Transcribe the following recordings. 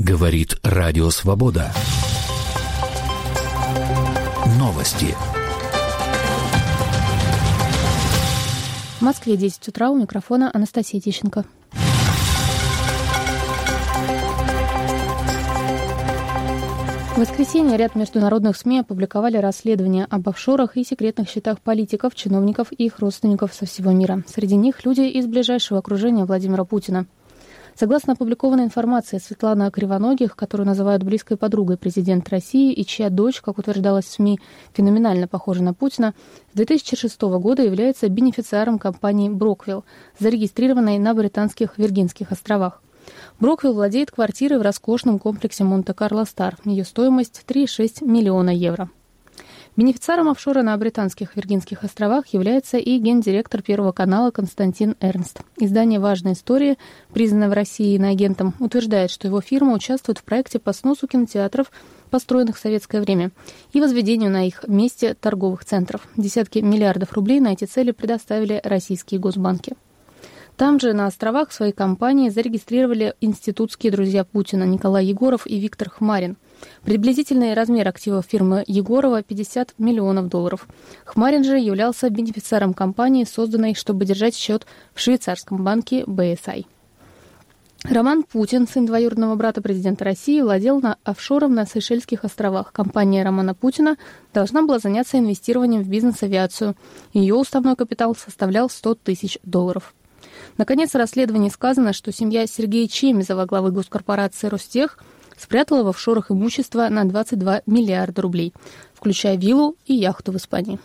Говорит Радио Свобода. Новости. В Москве 10 утра, у микрофона Анастасия Тищенко. В воскресенье ряд международных СМИ опубликовали расследования об офшорах и секретных счетах политиков, чиновников и их родственников со всего мира. Среди них люди из ближайшего окружения Владимира Путина. Согласно опубликованной информации, Светлана Кривоногих, которую называют близкой подругой президента России и чья дочь, как утверждалось в СМИ, феноменально похожа на Путина, с 2006 года является бенефициаром компании «Броквилл», зарегистрированной на британских Виргинских островах. Броквилл владеет квартирой в роскошном комплексе Монте-Карло Стар. Ее стоимость 3,6 миллиона евро. Бенефициаром офшора на британских Виргинских островах является и гендиректор Первого канала Константин Эрнст. Издание «Важная история», признанное в России иноагентом, утверждает, что его фирма участвует в проекте по сносу кинотеатров, построенных в советское время, и возведению на их месте торговых центров. Десятки миллиардов рублей на эти цели предоставили российские госбанки. Там же, на островах, свои компании зарегистрировали институтские друзья Путина Николай Егоров и Виктор Хмарин. Приблизительный размер активов фирмы Егорова – 50 миллионов долларов. Хмарин же являлся бенефициаром компании, созданной, чтобы держать счет в швейцарском банке BSI. Роман Путин, сын двоюродного брата президента России, владел офшором на Сейшельских островах. Компания Романа Путина должна была заняться инвестированием в бизнес-авиацию. Ее уставной капитал составлял 100 тысяч долларов. Наконец, в расследовании сказано, что семья Сергея Чемизова, главы госкорпорации «Ростех», спрятала в офшорах имущество на 22 миллиарда рублей, включая виллу и яхту в Испании.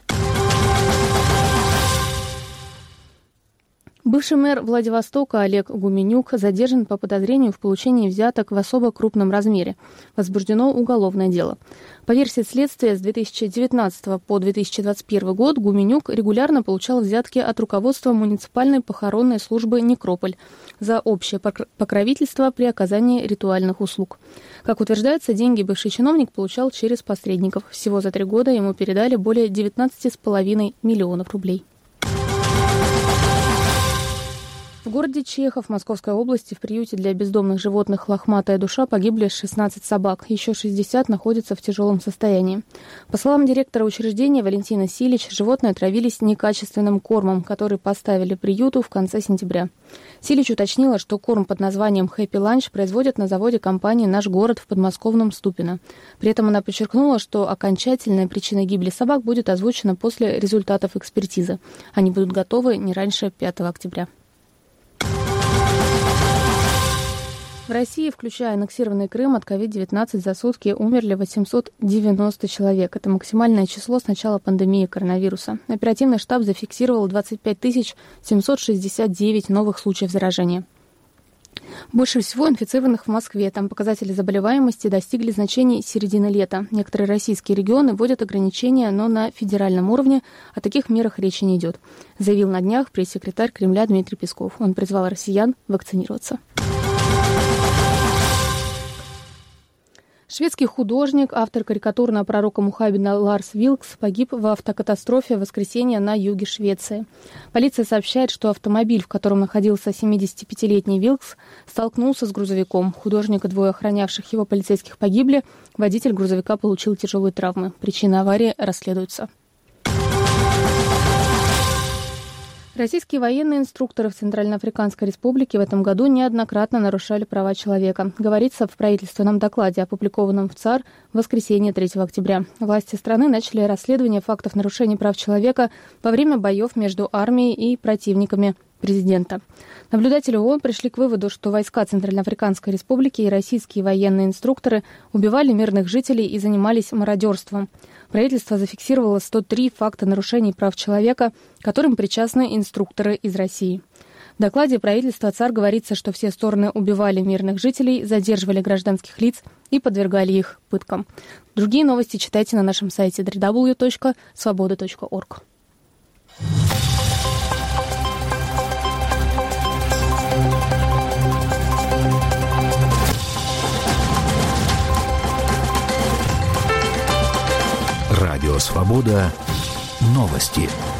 Бывший мэр Владивостока Олег Гуменюк задержан по подозрению в получении взяток в особо крупном размере. Возбуждено уголовное дело. По версии следствия, с 2019 по 2021 год Гуменюк регулярно получал взятки от руководства муниципальной похоронной службы «Некрополь» за общее покровительство при оказании ритуальных услуг. Как утверждается, деньги бывший чиновник получал через посредников. Всего за 3 года ему передали более 19,5 миллионов рублей. В городе Чехов Московской области в приюте для бездомных животных «Лохматая душа» погибли 16 собак. Еще 60 находятся в тяжелом состоянии. По словам директора учреждения Валентина Силич, животные отравились некачественным кормом, который поставили приюту в конце сентября. Силич уточнила, что корм под названием «Хэппи Ланч» производят на заводе компании «Наш город» в подмосковном Ступино. При этом она подчеркнула, что окончательная причина гибели собак будет озвучена после результатов экспертизы. Они будут готовы не раньше 5 октября. В России, включая аннексированный Крым, от COVID-19 за сутки умерли 890 человек. Это максимальное число с начала пандемии коронавируса. Оперативный штаб зафиксировал 25 769 новых случаев заражения. Больше всего инфицированных в Москве. Там показатели заболеваемости достигли значений середины лета. Некоторые российские регионы вводят ограничения, но на федеральном уровне о таких мерах речи не идет, заявил на днях пресс-секретарь Кремля Дмитрий Песков. Он призвал россиян вакцинироваться. Шведский художник, автор карикатур на пророка Мухаммеда Ларс Вилкс погиб в автокатастрофе в воскресенье на юге Швеции. Полиция сообщает, что автомобиль, в котором находился 75-летний Вилкс, столкнулся с грузовиком. Художник и 2 охранявших его полицейских погибли. Водитель грузовика получил тяжелые травмы. Причины аварии расследуются. Российские военные инструкторы в Центральноафриканской Республике в этом году неоднократно нарушали права человека. Говорится в правительственном докладе, опубликованном в ЦАР в воскресенье 3 октября. Власти страны начали расследование фактов нарушений прав человека во время боев между армией и противниками президента. Наблюдатели ООН пришли к выводу, что войска Центральноафриканской Республики и российские военные инструкторы убивали мирных жителей и занимались мародерством. Правительство зафиксировало 103 факта нарушений прав человека, к которым причастны инструкторы из России. В докладе правительства ЦАР говорится, что все стороны убивали мирных жителей, задерживали гражданских лиц и подвергали их пыткам. Другие новости читайте на нашем сайте www.svoboda.org. Радио «Свобода». Новости.